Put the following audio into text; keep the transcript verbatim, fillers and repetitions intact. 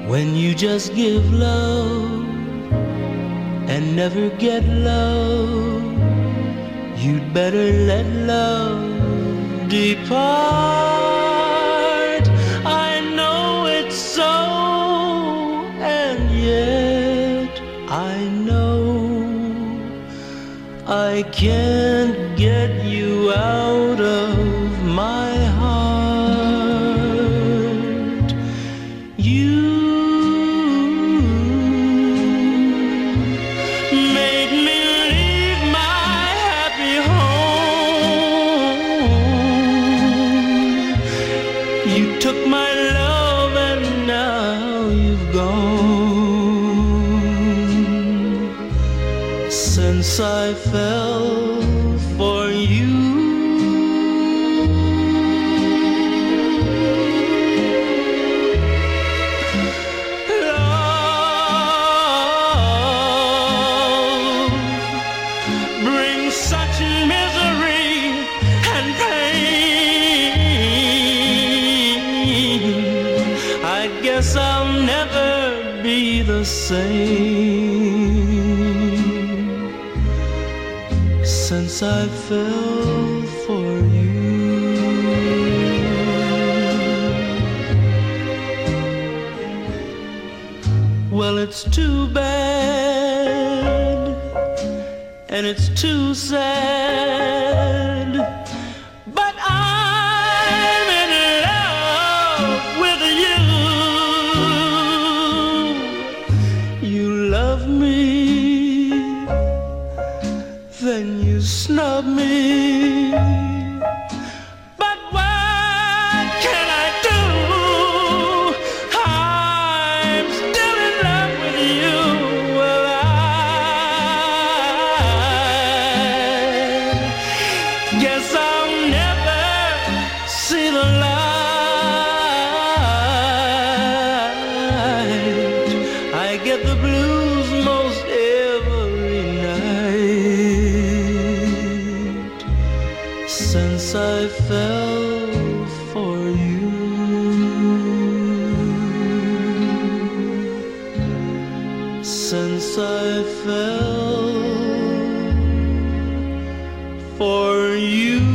When you just give love and never get love, you'd better let love depart. I know it's so, and yet I know I can't get you out of my heart. You made me leave my happy home. You took my love and now you've gone. Since I fell for you, such misery and pain. I guess I'll never be the same since I fell for you. Well, it's too bad, and it's too sad, but I'm in love with you. You love me, then you snub me, but what can I do? I'm still in love with you. Well, guess I'll never see the light. I get the blues most every night since I fell for you. Since I fell for you.